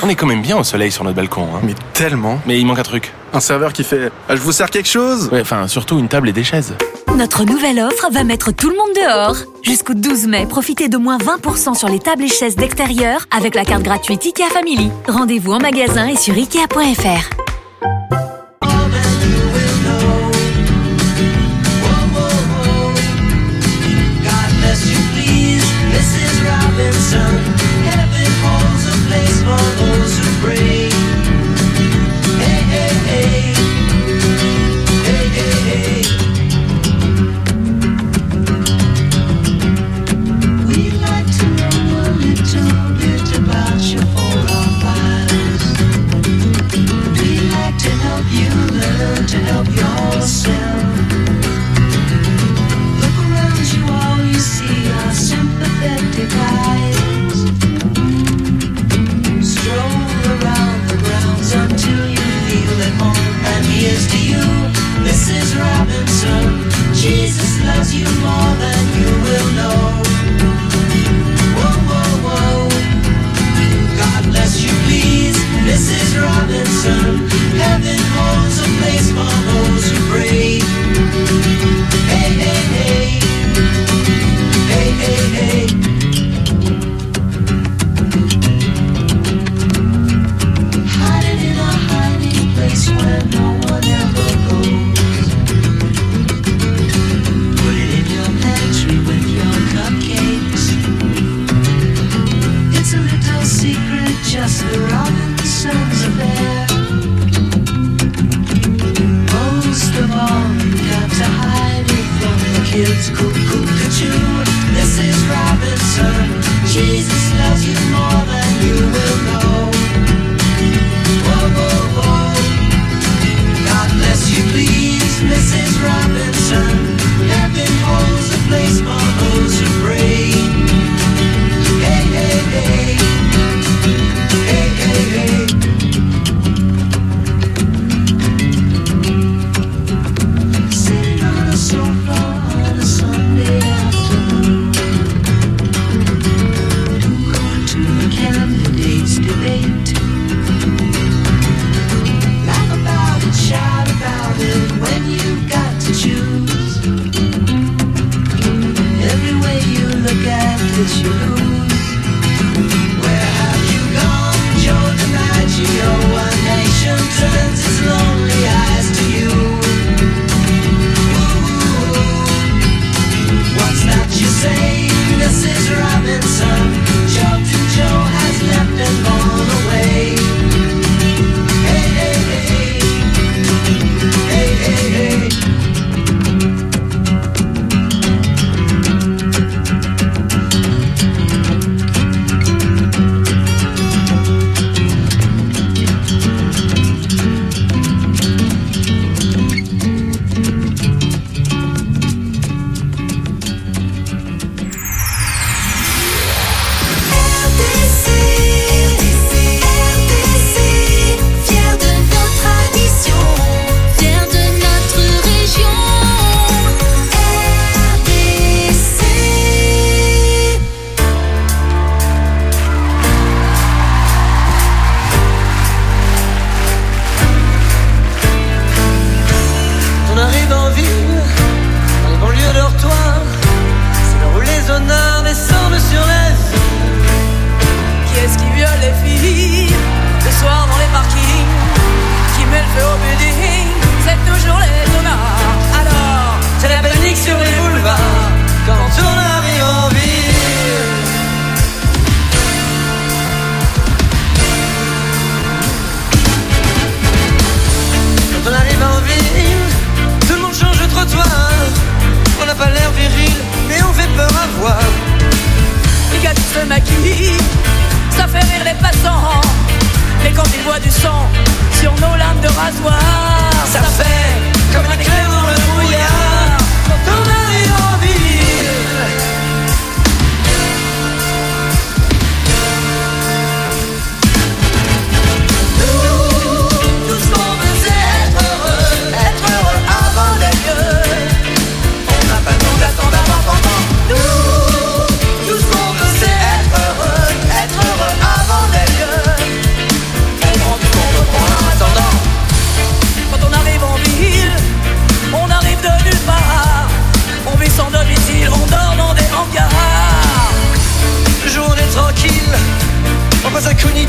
On est quand même bien au soleil sur notre balcon, hein. Mais tellement. Mais il manque un truc. Un serveur qui fait « Je vous sers quelque chose ?» Ouais, enfin, surtout une table et des chaises. Notre nouvelle offre va mettre tout le monde dehors. Jusqu'au 12 mai, profitez de moins 20% sur les tables et chaises d'extérieur avec la carte gratuite IKEA Family. Rendez-vous en magasin et sur Ikea.fr.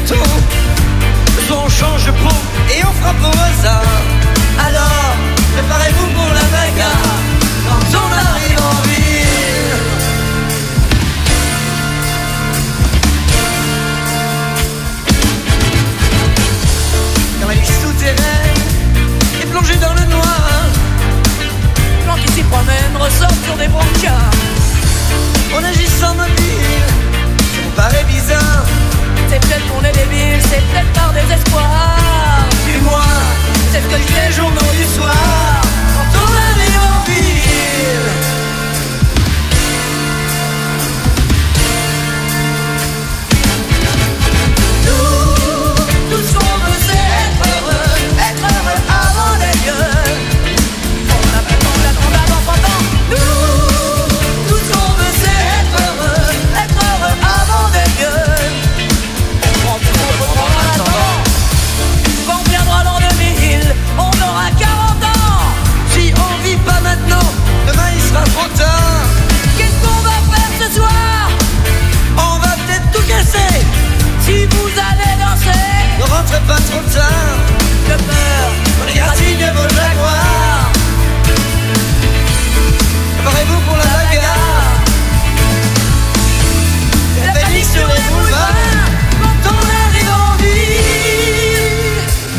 tout. Soit on change de peau et on frappe au hasard. Alors, préparez-vous pour la bagarre quand on arrive en ville. Dans la vie souterraine et plongé dans le noir, plan qui s'y promène ressort sur des brancards. On agit sans mobile, ça vous paraît bizarre. C'est peut-être qu'on est débile, c'est peut-être par désespoir. Du moins, c'est ce que je dis les journaux du soir quand on arrive en ville. Nous, tout ce qu'on veut c'est être heureux avant d'ailleurs. On attend, nous, tout ce qu'on veut c'est être heureux avant d'ailleurs. Quand on viendra l'an 2000, on aura 40 ans. Si on vit pas maintenant, demain il sera trop tard. Qu'est-ce qu'on va faire ce soir? On va peut-être tout casser. Si vous allez danser, ne rentrez pas trop tard. De peur, on égratigne vos jaguars. Préparez-vous pour la bagarre. C'est la panique sur les boulevards quand on arrive en ville.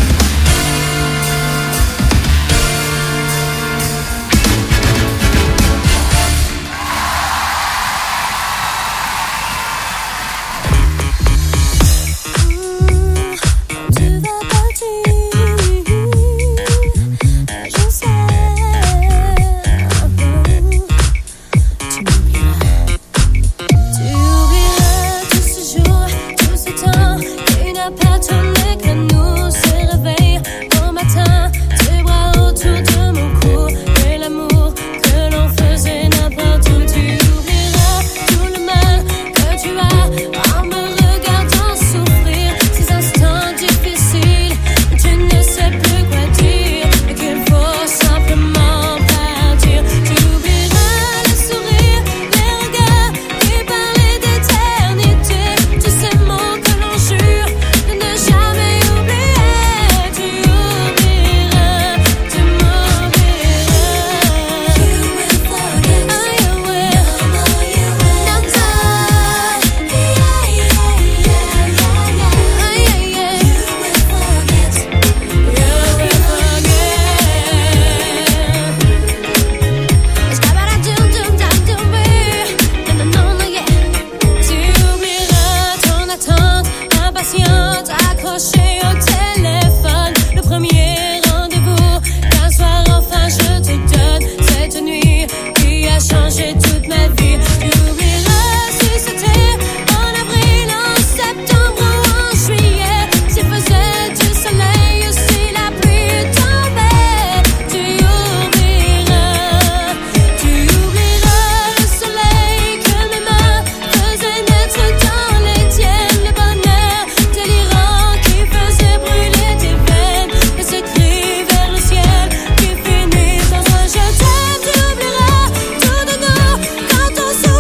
Tu vas partir, je sais. Tu oublieras tout ce jour, tout ce temps qui n'a pas tourné que nous se réveille au matin. Tes bras autour de mon cou et l'amour que l'on faisait n'importe où. Tu oublieras tout le mal que tu as en me regardant souffrir. Ces instants difficiles, tu ne sais plus quoi dire et qu'il faut simplement partir. Tu oublieras le sourire, les regards qui parlaient d'éternité. Tous ces mots que l'on jure de ne jamais oublier. Tu oublieras, tu m'oublieras. You will forget. Oh, you will. No, you will not die. Yeah, yeah, yeah, yeah, yeah. You will forget. You will forget. Tu oublieras ton attente impatiente, accrochée au téléphone. Le premier rendez-vous, qu'un soir enfin je te donne cette nuit qui a changé toute ma vie. Tu oublieras si c'était en avril, en septembre ou en juillet, s'il faisait du soleil ou si la pluie tombait. Tu oublieras le soleil que mes mains faisaient naître dans les tiennes, le bonheur délirant qui faisait brûler tes veines et ce cri vers le ciel qui finit dans un je t'aime. Tu oublieras tout de nous quand on se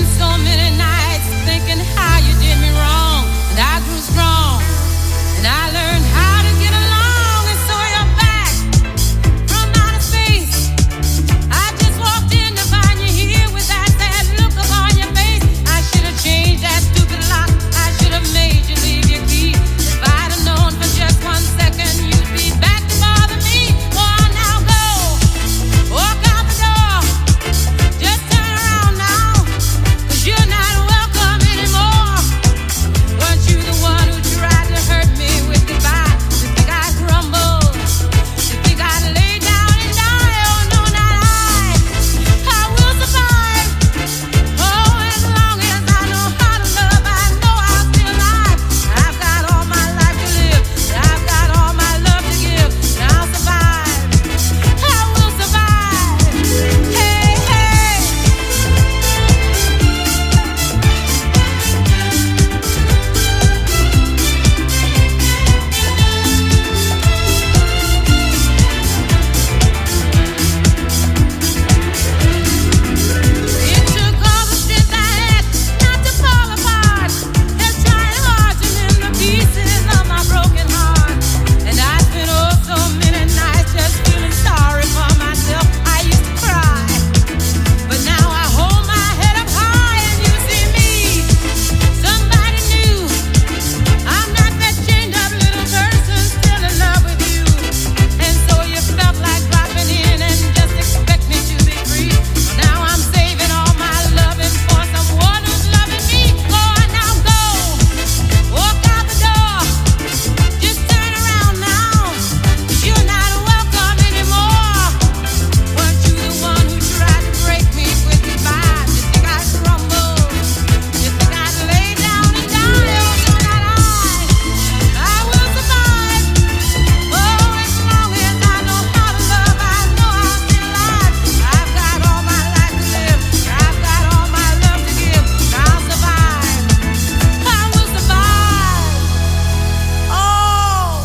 spent so many nights thinking how you did me wrong, and I grew strong, and I learned how to get along, and so you're back from outer space. I just walked in to find you here with that sad look upon your face. I should have changed that stupid lock. I should have made you leave your key. If I'd have known for just 1 second you'd be back to bother me. Oh, now go, walk out the door. Just turn around now, 'cause you're not welcome anymore. Weren't you the one who tried to hurt me with goodbye? You think I'd crumble? You think I'd lay down and die? Oh, no, not I will survive. Oh, as long as I know how to love, I know I'll be alive. I've got all my life to live, and I've got all my love to give, and I'll survive. I will survive. Hey, hey. It took all the strength I had not to fall apart, and trying hard to mend the pieces of my broken heart. And I spent oh so many nights just feeling sorry for myself. I used to cry, but now I hold my head up high, and you see me, somebody new. I'm not that chained up little person still in love with you. And so you felt like dropping in and just expect me to be free. Now I'm saving all my loving for someone who's loving me. Go on now, go, walk out the door. Just turn around now, 'cause you're not welcome anymore. Weren't you the one who tried to break me with goodbye? You think I'd crumble? You think I'd lay down and die? Oh, no, not I will survive. Oh, as long as I know how to love, I know I'll be alive. I've got all my life to live, I've got all my love to give, and I'll survive. I will survive. Oh,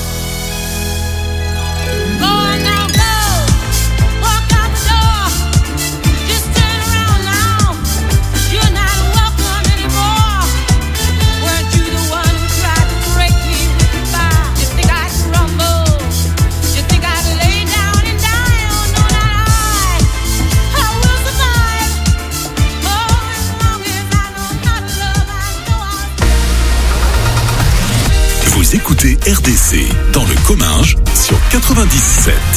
go on now, go, walk out the door. Just turn around now, 'cause you're not welcome anymore. Weren't you the one who tried to break me with goodbye? You think I'd crumble? You think I'd lay down and die? Oh, no, not I will survive. Oh, as long as I know how to love, I know I'll. Vous écoutez RDC dans le Comminges sur 97.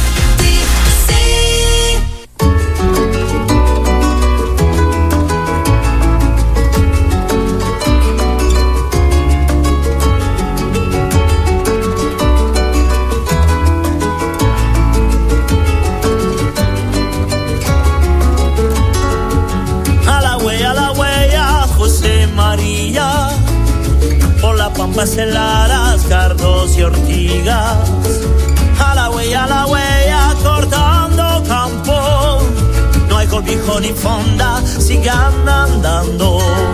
A la huella, José María, por la pampas heladas, cardos y ortigas. A la huella, cortando campo. No hay colbijo ni fonda, sigan andando.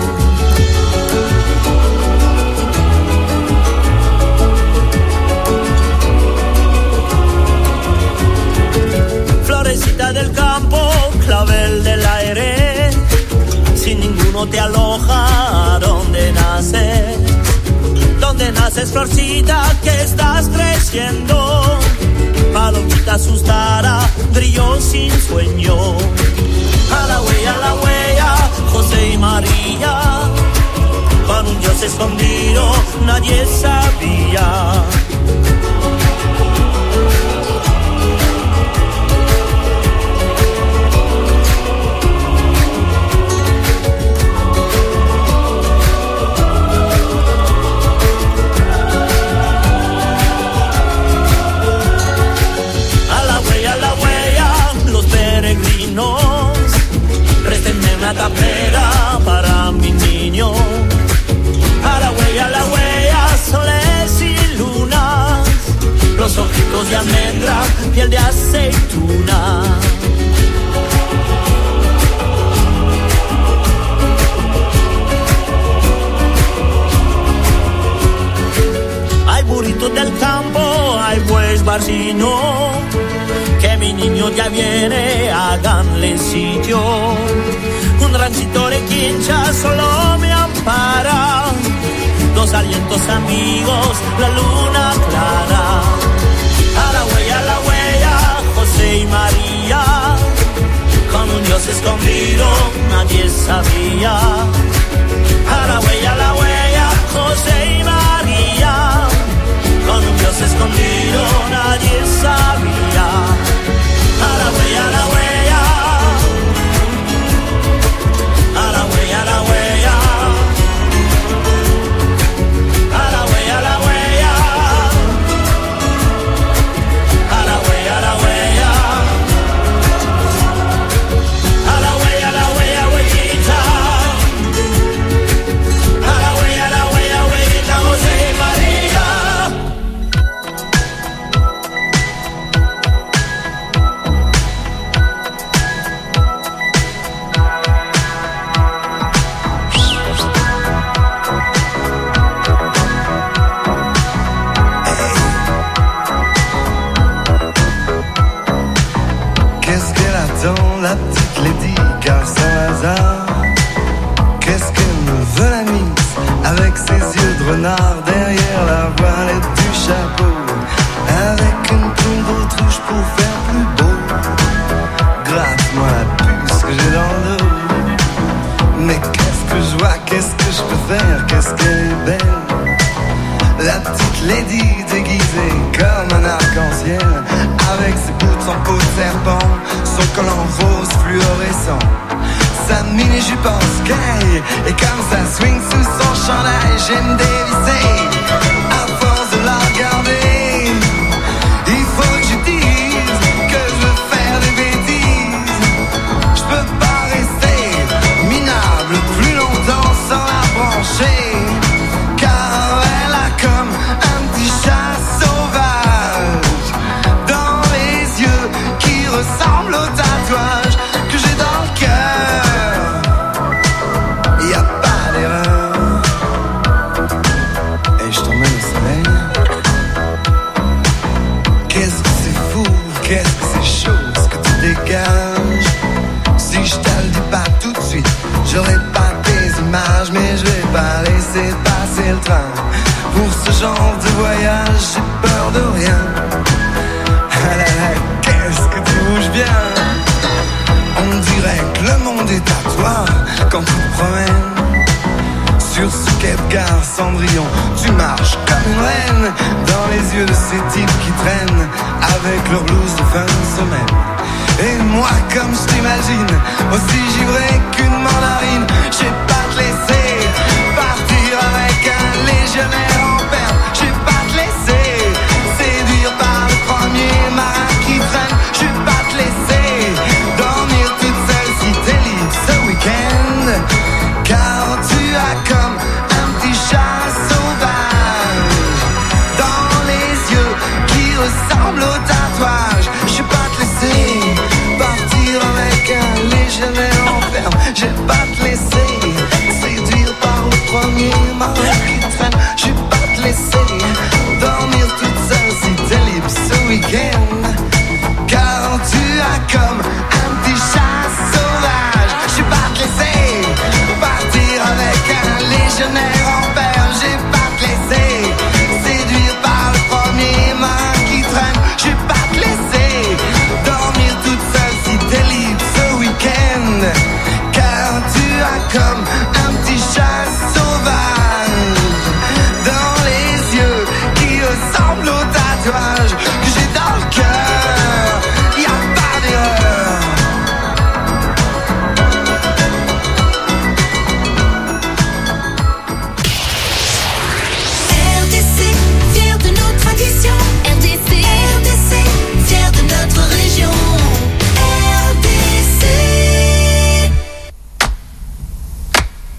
Florecita del campo, clavel del aire. Si ninguno te aloja, ¿dónde naces? ¿Dónde naces, florcita, que estás creciendo? Palomita asustada, brilló sin sueño. A la huella, José y María, con un Dios escondido, nadie sabía. Los peregrinos, préstenme una tapera para mi niño. A la huella, soles y lunas, los ojitos de almendra, piel de aceituna. Hay burritos del campo, hay bueyes barcino, mi niño ya viene, háganle sitio. Un ranchito de hincha solo me ampara. Dos alientos amigos, la luna clara. A la huella, José y María. Con un Dios escondido, nadie sabía. A la huella, José y María. Con un Dios escondido, nadie sabía. A la huella, a la huella. A la huella, a la huella. A la huella, a la huella. A la huella, a la huella. A la huella, a la huella, huellita. A la huella, huellita, José y María. Qu'est-ce qu'elle attend, la petite Lady, car sans hasard. Qu'est-ce qu'elle me veut la mise, avec ses yeux de renard derrière la voilette du chapeau, avec une plume d'autruche pour faire plus beau. Gratte-moi la puce que j'ai dans le dos. Mais qu'est-ce que je vois, qu'est-ce que je peux faire, qu'est-ce qu'elle est belle. La petite Lady déguisée comme un arc-en-ciel, avec ses boots en peau de serpent, son collant rose fluorescent, sa mini-jupe en sky, et comme ça swing sous son chandail, j'aime dévisser, à force de la regarder. Il faut que je dise que je veux faire des bêtises. Je peux pas rester minable plus longtemps sans la brancher, car elle a comme un petit chat sauvage dans les yeux qui ressemblent au tatouage que j'ai dans le cœur. Y a pas d'erreur. Et je t'emmène au soleil. Qu'est-ce que c'est fou, qu'est-ce que c'est chaud, ce que tu dégages. Si je te le dis pas tout de suite, j'aurai pas tes images, mais je vais pas laisser passer le train. Pour ce genre de voyage, j'ai peur de rien. Ah là là, qu'est-ce que tu bouges bien. On dirait que le monde est à toi quand tu te promènes. Sur ce quai de gare Cendrillon, tu marches comme une reine dans les yeux de ces types qui traînent avec leur blouse de fin de semaine. Et moi, comme je t'imagine, aussi givré qu'une mandarine, je vais pas te laisser partir avec un légionnaire en perme. Je vais pas te laisser séduire par le premier marin qui traîne. Je vais pas te laisser dormir toute seule si t'es libre ce week-end, car tu as comme un petit chat sauvage dans les yeux qui ressemblent au tatouage. Je vais pas te laisser partir avec un légionnaire en ferme. Je vais pas te laisser séduire par le premier marin qui traîne. Je vais pas te laisser dormir toute seule si t'es libre ce week-end, car tu as comme un petit chat sauvage. Je vais pas te laisser partir avec un légionnaire en perme. Je vais pas te laisser séduire par le premier marin qui traîne. Je vais pas te laisser dormir toute seule si t'es libre ce week-end, car tu as comme un petit chat sauvage dans les yeux qui ressemblent au tatouage que j'ai dans le cœur. Y a pas d'erreur. RDC, fier de nos traditions. RDC, fier de notre région. RDC.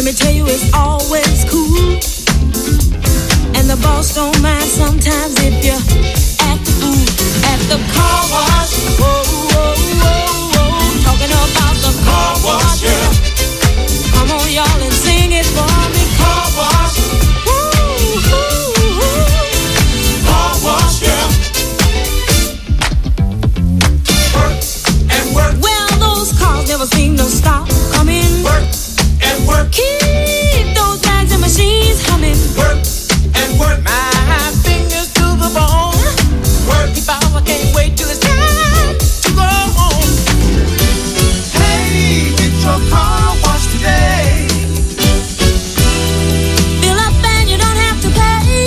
Let me tell you, it's always cool. And the boss don't mind sometimes if you act the fool at the car wash. Whoa, whoa, whoa, whoa. Talking about the car wash, yeah. Come on, y'all, and sing it for me. Car wash. Woo, woo, woo. Car wash, yeah. Work and work. Well, those cars never seem to stop coming. Work and work. Keep those bags and machines humming. Work and work. My fingers to the bone. Work. If I can't wait till it's time to go home. Hey, get your car washed today. Fill up and you don't have to pay.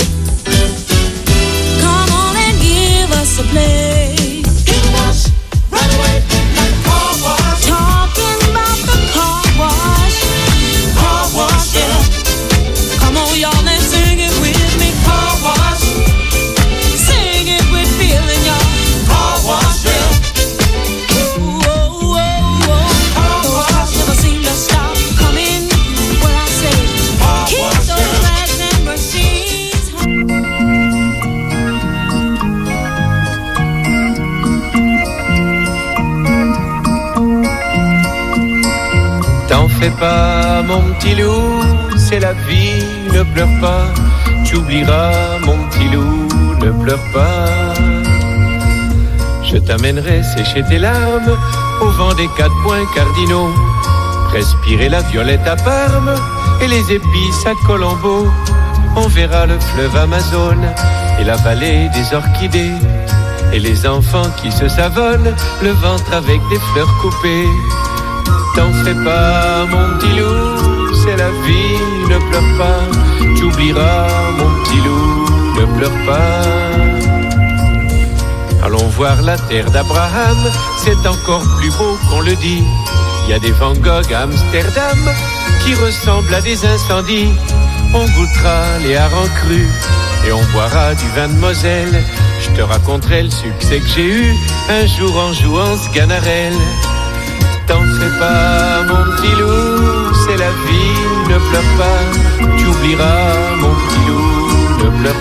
Come on and give us a play. Get washed right away like a car wash. Talking about the car wash. Car wash, yeah. Come on, y'all, and sing it with me. Car wash. Sing it with feeling, y'all. Car wash, yeah. Whoa, whoa, whoa, whoa. Those cars never seem to stop coming. What I say, keep those bags and machines humming. T'en fais pas, mon petit loup, c'est la vie, ne pleure pas. Tu oublieras, mon petit loup, ne pleure pas. Je t'amènerai sécher tes larmes au vent des 4 points cardinaux. Respirer la violette à Parme et les épices à Colombo. On verra le fleuve Amazone et la vallée des orchidées. Et les enfants qui se savonnent le ventre avec des fleurs coupées. T'en fais pas, mon petit loup, c'est la vie, ne pleure pas. Tu oublieras, mon petit loup, ne pleure pas. Allons voir la terre d'Abraham, c'est encore plus beau qu'on le dit. Il y a des Van Gogh à Amsterdam qui ressemblent à des incendies. On goûtera les harengs crus et on boira du vin de Moselle. Je te raconterai le succès que j'ai eu un jour en jouant ce Sganarelle. T'en fais pas, mon petit loup, c'est la vie, ne pleure pas. Tu oublieras, mon petit loup, ne pleure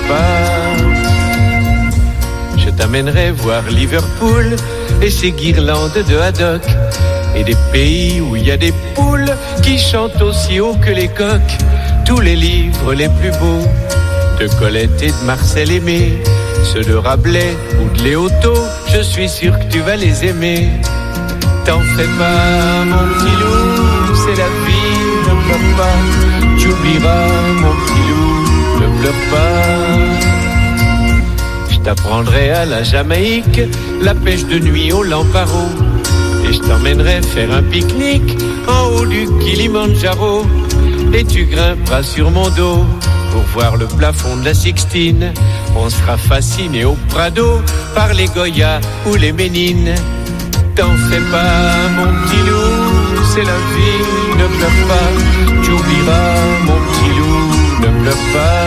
pas. Je t'amènerai voir Liverpool et ses guirlandes de haddock. Et des pays où il y a des poules qui chantent aussi haut que les coqs. Tous les livres les plus beaux de Colette et de Marcel Aimé, ceux de Rabelais ou de Léoto, je suis sûr que tu vas les aimer. T'en fais pas, mon petit loup, c'est la vie, ne pleure pas. Tu oublieras, mon petit loup, ne pleure pas. Je t'apprendrai à la Jamaïque la pêche de nuit au Lamparo. Et je t'emmènerai faire un pique-nique en haut du Kilimandjaro. Et tu grimperas sur mon dos pour voir le plafond de la Sixtine. On sera fasciné au Prado par les Goyas ou les Ménines. T'en fais pas, mon petit loup, c'est la vie, ne pleure pas. Tu oublieras, mon petit loup, ne pleure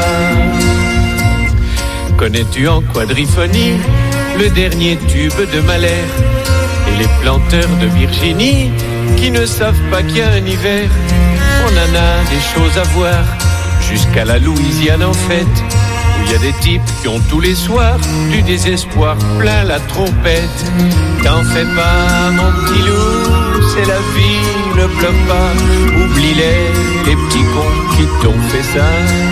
pas. Connais-tu en quadriphonie le dernier tube de Mahler et les planteurs de Virginie qui ne savent pas qu'il y a un hiver? On en a des choses à voir, jusqu'à la Louisiane en fête, où il y a des types qui ont tous les soirs du désespoir plein la trompette. T'en fais pas, mon petit loup, c'est la vie, ne pleure pas. Oublie-les petits cons qui t'ont fait ça.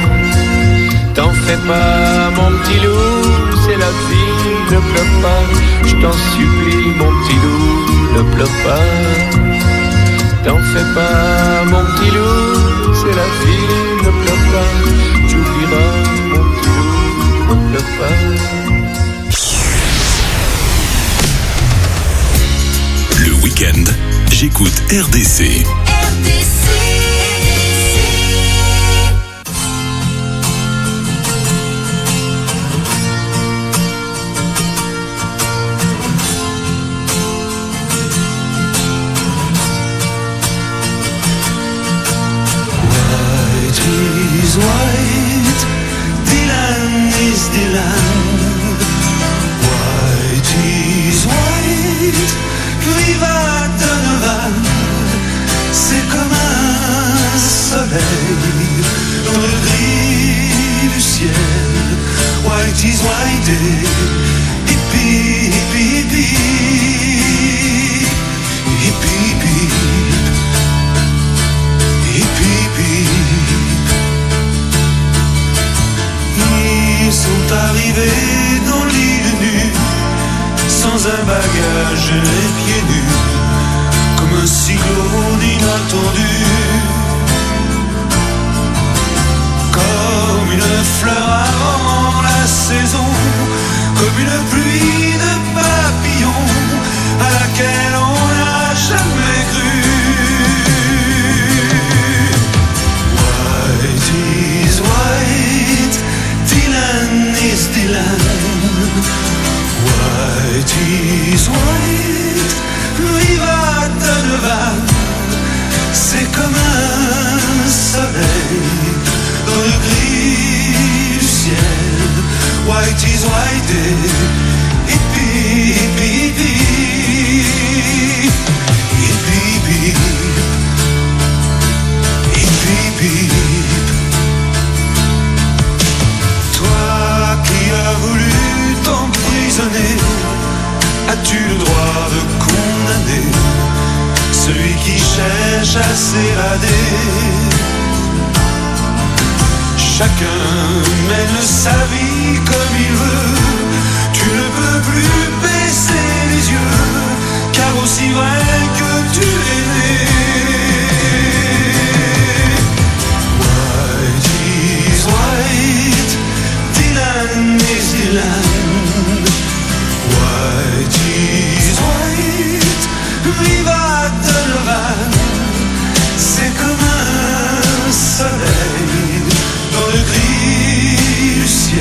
T'en fais pas, mon petit loup, c'est la vie, ne pleure pas. Je t'en supplie, mon petit loup, ne pleure pas. T'en fais pas, mon petit loup, c'est la vie, ne pleure pas. Tu oublieras, mon petit loup, ne pleure pas. Le week-end, j'écoute RDC. White, Dylan is Dylan. White is white, viva Donovan. C'est day. Hippie, hippie, hippie. Hippie, hippie. Hippie, hippie. Ils sont arrivés dans l'île nue, sans un bagage, les pieds nus, comme un cyclone inattendu. Comme une fleur avant la saison, comme une pluie de papillons à laquelle on n'a jamais cru. White is white, Dylan is Dylan. White is white, viva Donovan. C'est comme un soleil dans le gris du ciel. White is white day. Hippie, hippie, hippie. Hippie, hippie. Hippie, hippie. Toi qui as voulu t'emprisonner, as-tu le droit de condamner celui qui cherche à s'évader? Chacun mène sa vie comme il veut. Tu ne peux plus baisser les yeux, car aussi vrai que tu es né. White is white, Dylan is Dylan. White is white, viva Donovan. C'est comme un soleil dans le gris du ciel.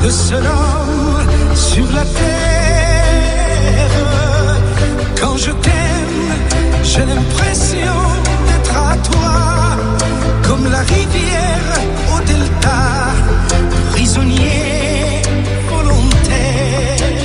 le seul homme sur la terre. Quand je t'aime, j'ai l'impression d'être à toi, comme la rivière au delta, prisonnier volontaire.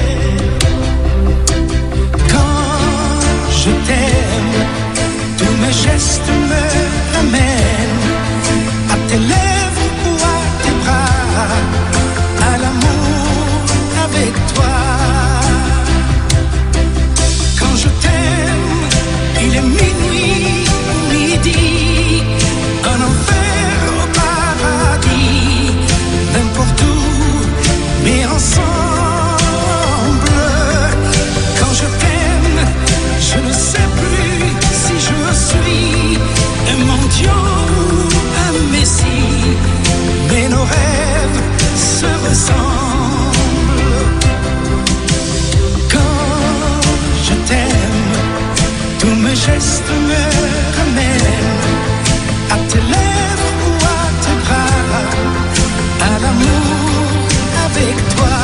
Quand je t'aime, tous mes gestes me ramènent à tes lèvres ou à tes bras, à l'amour avec toi. Quand je t'aime, il est minuit, midi, un enfer au paradis, n'importe où, mais ensemble. Quand je t'aime, je ne sais plus si je suis un mendiant ou un messie, mais nos rêves se ressemblent. Quand je t'aime, tous mes gestes me ramènent à tes lèvres ou à tes bras, à l'amour avec toi.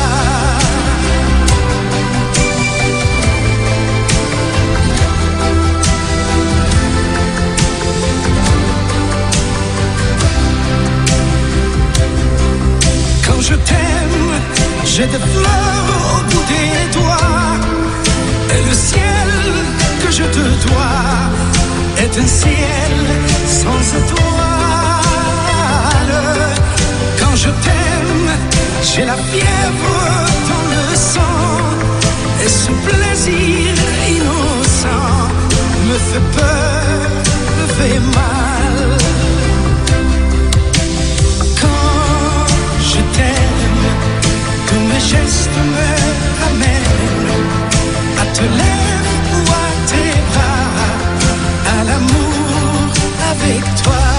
Quand je t'aime, j'ai des fleurs au bout des doigts, et le ciel que je te dois est un ciel sans étoiles. Quand je t'aime, j'ai la fièvre dans le sang, et ce plaisir innocent me fait peur, me fait mal. Quand je t'aime, tous mes gestes me ramènent à te lèvres ou à tes bras, à l'amour avec toi.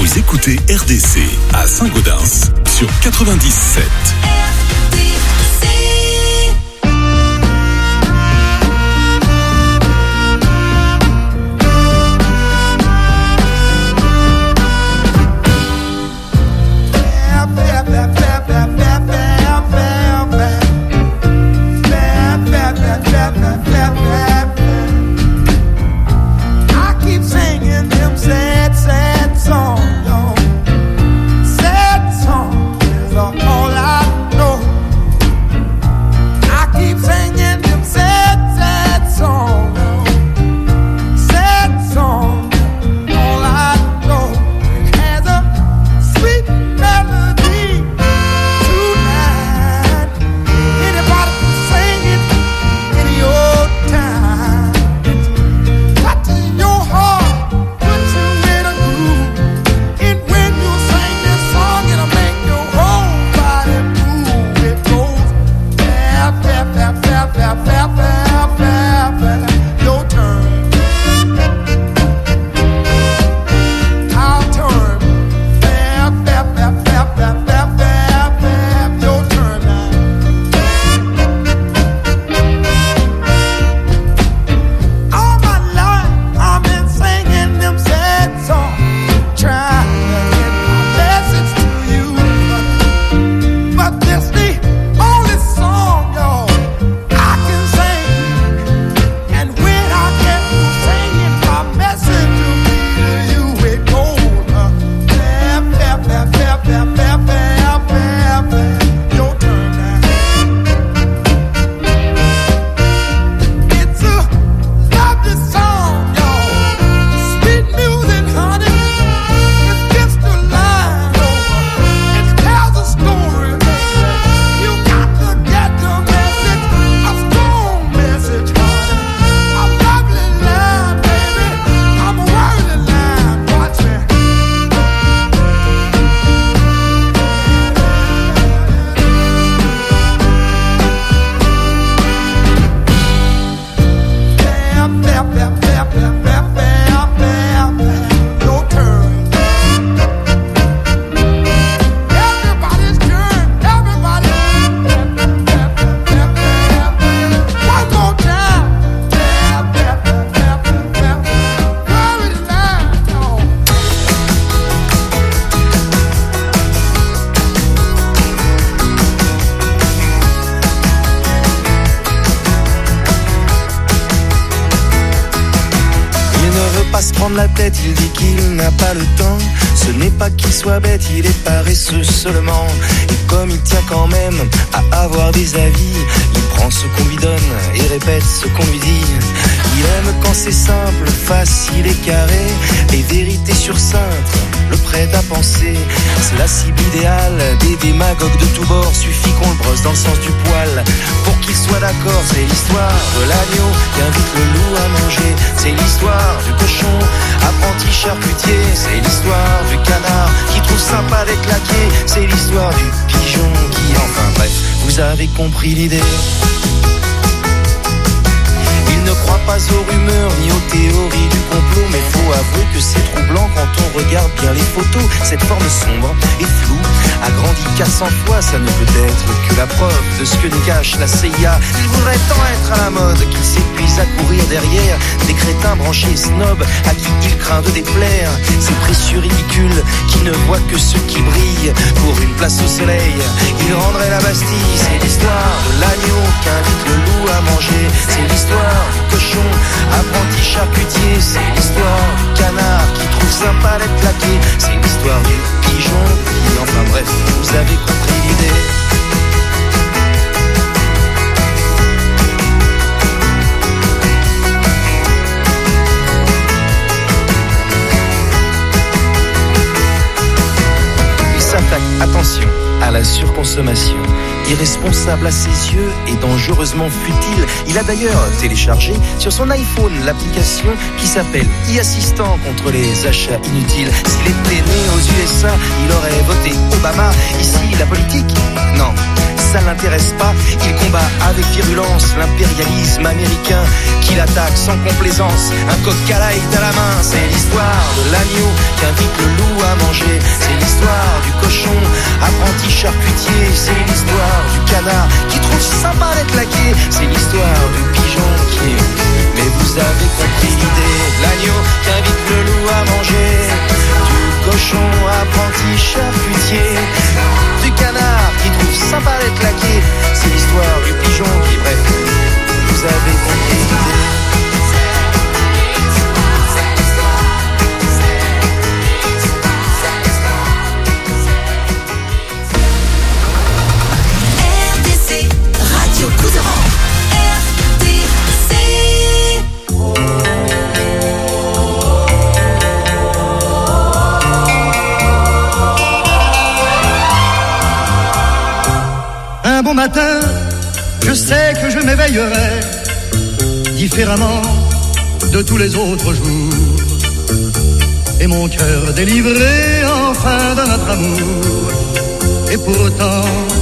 Vous écoutez RDC à Saint-Gaudens sur 97. La tête, il dit qu'il n'a pas le temps. Ce n'est pas qu'il soit bête, il est paresseux seulement. Et comme il tient quand même à avoir des avis, il prend ce qu'on lui donne et répète ce qu'on lui dit. Il aime quand c'est simple, facile et carré, les vérités sur cintre, le prêt à penser. C'est la cible idéale des démagogues de tous bords. Suffit qu'on le brosse dans le sens du poil pour qu'il soit d'accord. C'est l'histoire de l'agneau qui invite le loup à manger. C'est l'histoire du cochon, apprenti charcutier. C'est l'histoire du canard qui trouve sympa d'être laqué. C'est l'histoire du pigeon qui, enfin bref, vous avez compris l'idée. Il ne croit pas aux rumeurs ni aux théories du complot, mais faut avouer que c'est troublant quand on regarde bien les photos. Cette forme sombre et floue a grandi 400 fois, ça ne peut être que la preuve de ce que nous cache la CIA. Il voudrait tant être à la mode qu'il s'épuise à courir derrière des crétins branchés snobs à qui il craint de déplaire. Ces précieux ridicules qui ne voient que ceux qui brillent pour une place au soleil. Il rendrait la Bastille. C'est l'histoire de l'agneau qui invite le loup à manger. C'est l'histoire du cochon, apprenti charcutier. C'est l'histoire du canard qui trouve sympa d'être plaqué. C'est l'histoire du pigeon qui, enfin bref, vous avez compris l'idée. Il s'attaque, attention, à la surconsommation. Irresponsable à ses yeux et dangereusement futile. Il a d'ailleurs téléchargé sur son iPhone l'application qui s'appelle e-assistant contre les achats inutiles. S'il était né aux USA, il aurait voté Obama. Ici, la politique, non, ça l'intéresse pas. Il combat avec virulence l'impérialisme américain qui l'attaque sans complaisance. Un coq calaït à la main. C'est l'histoire de l'agneau qui invite le loup à manger. C'est l'histoire du cochon apprenti charcutier. C'est l'histoire du canard qui trouve sympa d'être laqué. C'est l'histoire du pigeon qui est... Mais vous avez compris l'idée. L'agneau qui invite le loup à manger. Du cochon apprenti charcutier. Du canard qui trouve sympa d'être laqué. C'est l'histoire du pigeon qui, bref, vous avez compris l'idée. RDC, Radio Coup de Vent. Un bon matin, je sais que je m'éveillerai différemment de tous les autres jours. Et mon cœur délivré enfin de notre amour. Et pourtant,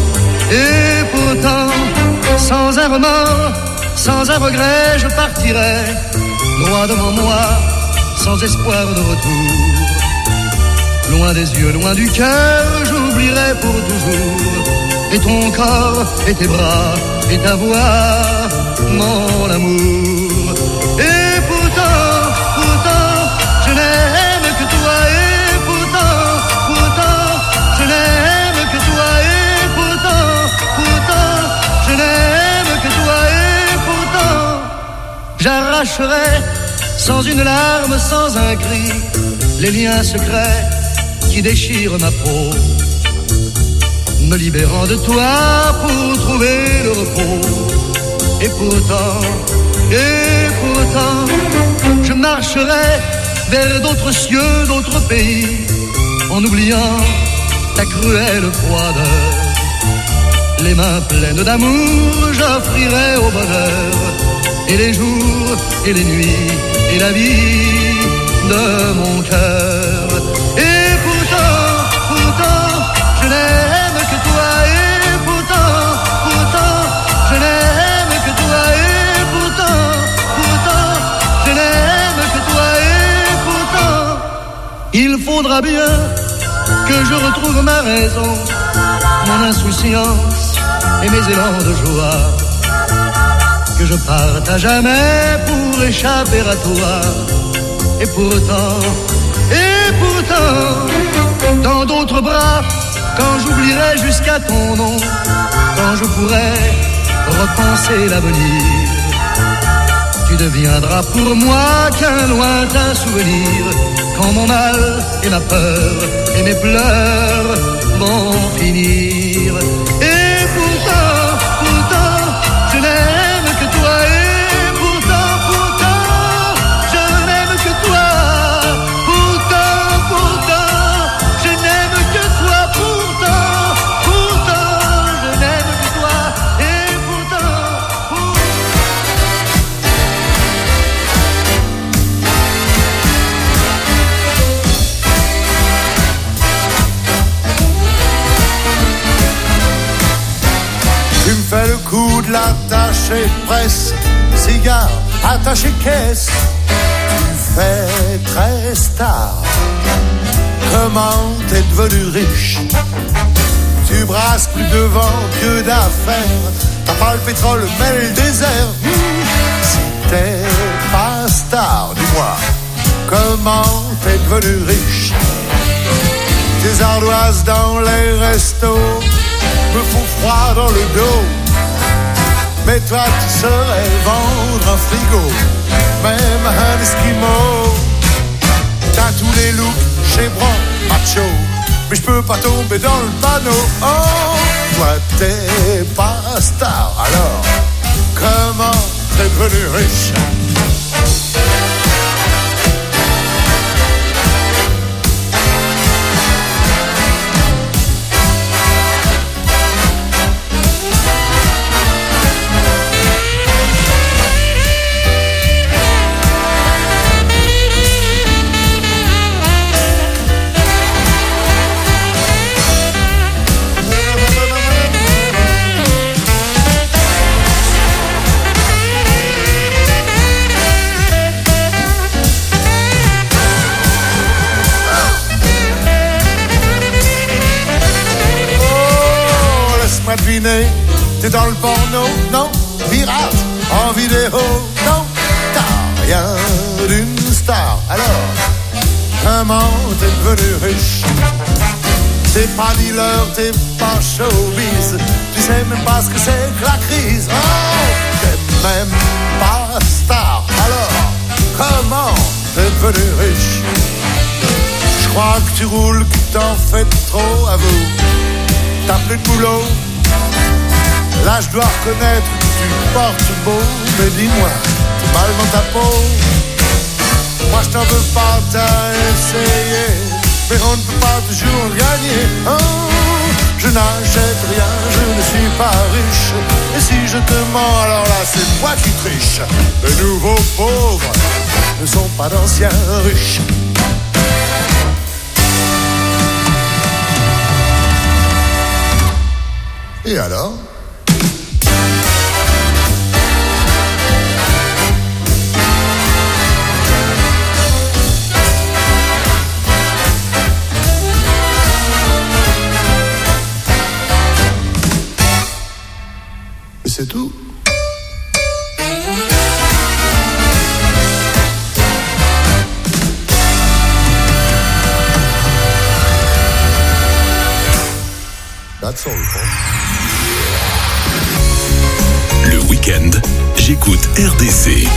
sans un remords, sans un regret, je partirai droit devant moi, sans espoir de retour. Loin des yeux, loin du cœur, j'oublierai pour toujours. Et ton corps, et tes bras, et ta voix, mon amour. Et pourtant, je n'aime que toi. Et pourtant, je n'aime que toi. Et pourtant, je n'aime que toi. Et pourtant, j'arracherai sans une larme, sans un cri, les liens secrets qui déchirent ma peau. Me libérant de toi pour trouver le repos. Et pourtant, je marcherai vers d'autres cieux, d'autres pays, en oubliant ta cruelle froideur. Les mains pleines d'amour, j'offrirai au bonheur, et les jours, et les nuits, et la vie de mon cœur. Et pourtant, je n'aime que toi. Et pourtant, je n'aime que toi. Et pourtant, je n'aime que toi. Et pourtant, il faudra bien que je retrouve ma raison, mon insouciance et mes élans de joie, que je parte à jamais pour échapper à toi. Et pourtant, dans d'autres bras, quand j'oublierai jusqu'à ton nom, quand je pourrai repenser l'avenir, tu deviendras pour moi qu'un lointain souvenir, quand mon mal et ma peur et mes pleurs vont finir. Et pourtant, je n'aime que toi. Et pourtant, je n'aime que toi. Pourtant, je n'aime que toi. Pourtant, je n'aime que toi. Et pourtant, Tu me fais le coup de l'attaché de presse, cigare, attaché caisse. Tu fais très star. Comment t'es devenu riche? Tu brasses plus de vent que d'affaires. T'as pas le pétrole mais le désert. Si t'es pas star, dis-moi, comment t'es devenu riche? Tes ardoises dans les restos me font froid dans le dos. Mais toi tu saurais vendre un frigo, même un esquimau. T'as tous les looks chez Bron, macho, mais je peux pas tomber dans le panneau. Oh, toi t'es pas star, alors comment t'es devenu riche? deviné, t'es dans le porno, non? Pirate, en vidéo, non? T'as rien d'une star. Alors, comment t'es devenu riche? T'es pas dealer, t'es pas showbiz. Tu sais même pas ce que c'est que la crise. Oh, t'es même pas star. Alors, comment t'es devenu riche? Je crois que tu roules, que t'en fais trop, avoue. T'as plus de boulot. Là, je dois reconnaître que tu portes beau. Mais dis-moi, t'es mal dans ta peau. Moi, je t'en veux pas, t'as essayé. Mais on ne peut pas toujours gagner. Oh, je n'achète rien, je ne suis pas riche. Et si je te mens, alors là, c'est toi qui triches. Les nouveaux pauvres ne sont pas d'anciens riches. Et alors ? C'est tout. That's all, Le week-end, j'écoute RDC.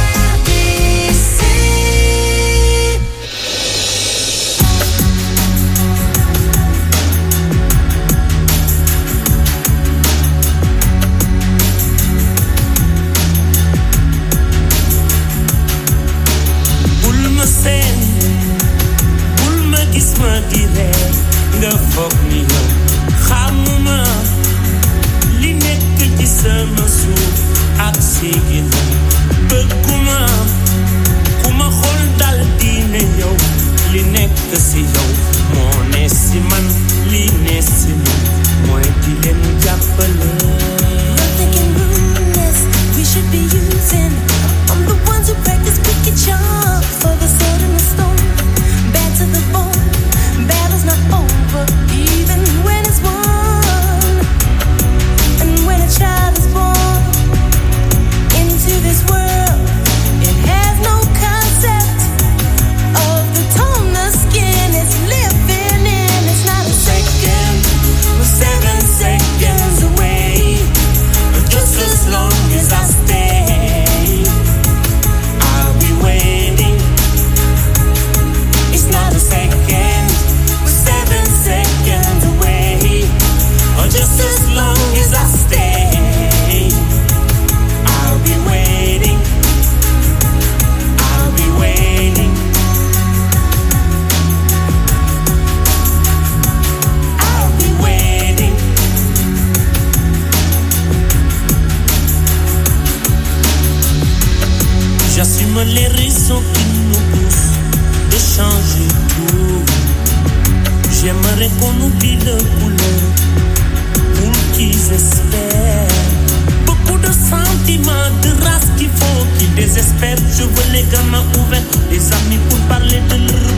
Les raisons qui nous poussent de changer tout. J'aimerais qu'on oublie le couleur pour qu'ils espèrent. Beaucoup de sentiments, de race qu'il faut qu'ils désespèrent. Je veux les gamins ouverts, les amis pour parler de leur